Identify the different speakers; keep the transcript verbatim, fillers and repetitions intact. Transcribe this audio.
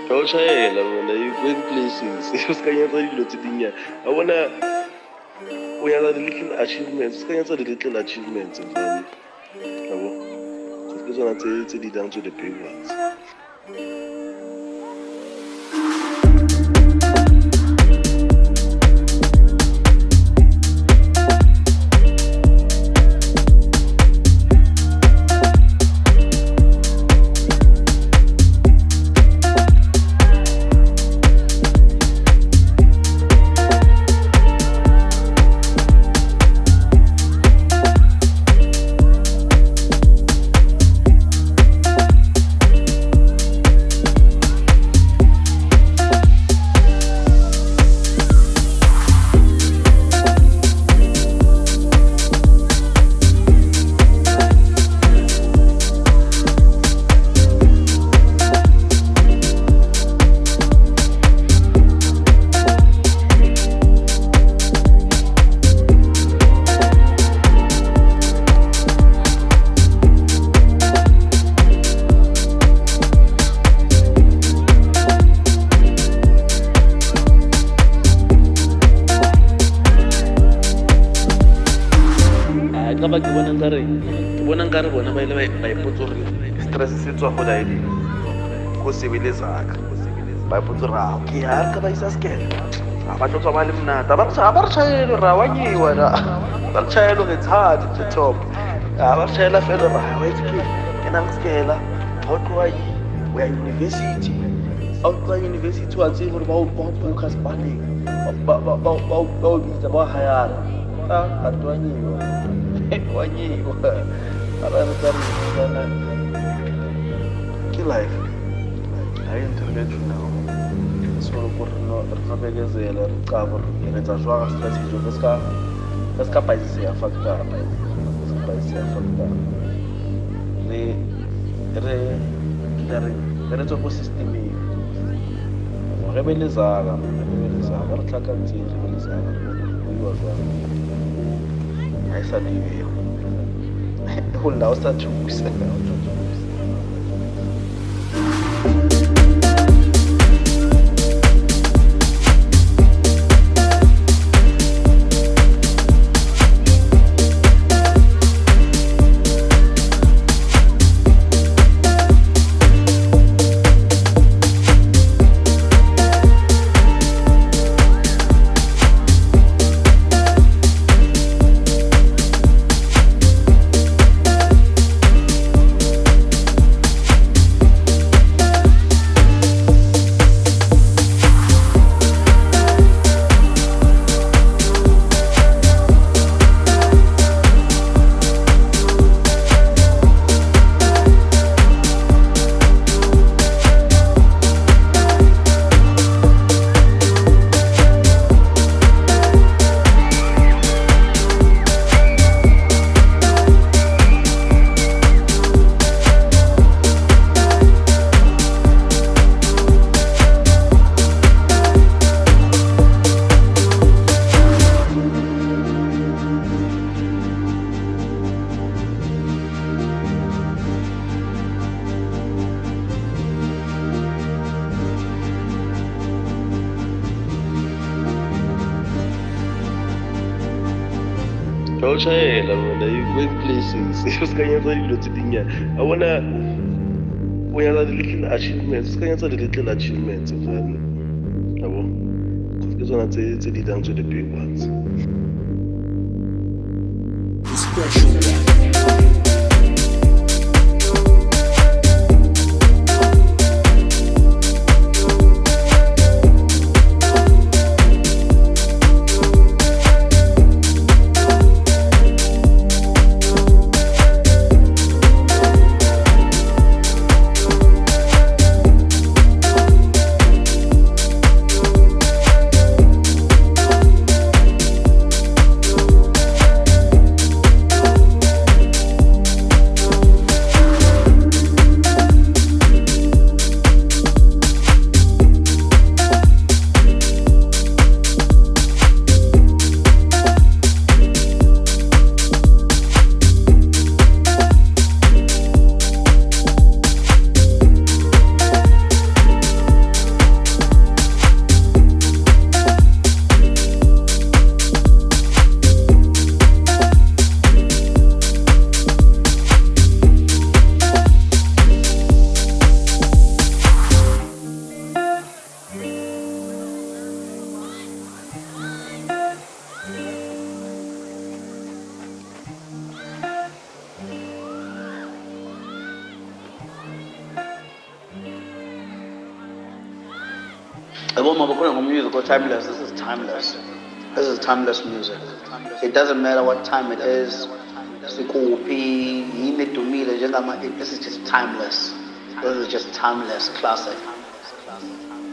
Speaker 1: Awushayela wena, you going places. Usikanyetsa dilo tse dinnyane. I wanna o ya the little achievements. Usikanyetsa the little achievements mfana. Yabo. Ke tsona tse tse di down to the big ones. Ba ke bona nkare ke bona nkare bona ba ile ba ipotsorile stress se tswa go daile go sebeletsaka ba ipotsora ke ya ka ba isa skele ba tlotswa ba le mnata ba re ba re tshayelo ra wa nyiwa na ba re tshayelo ke tshatsi the top ba re tshayela fela ra wa itse ke nang skela how to I we are university out by university wa tse gore ba o ba focus ba le ba ba ba ba ba bitsa ba hayara ah ba twa nyiwa wanyiwa abantu barishana ke life hayi intervention now so for no rebekezela ricabo retsa jwa strategy parce que parce que pas ici à facteur pas ici à facteur le re re re tso system e rebelezaka rebelezaka re tlaka ntse rebelezaka go iwa jwa I said, hold on, start to push. Awushayela wena, you going places. Usikanyetsa dilo tse dinnyane. I wanna o ya the little achievements. Usikanyetsa the little achievements mfana. Yabo. Ke tsona tse tse di down to the big ones. Special.
Speaker 2: Yabo uma bakhuluma music or timeless, this is timeless. This is timeless music. It doesn't matter what time it is. Sikuphi, yini edumile njengama, this is just timeless. This is just timeless classic.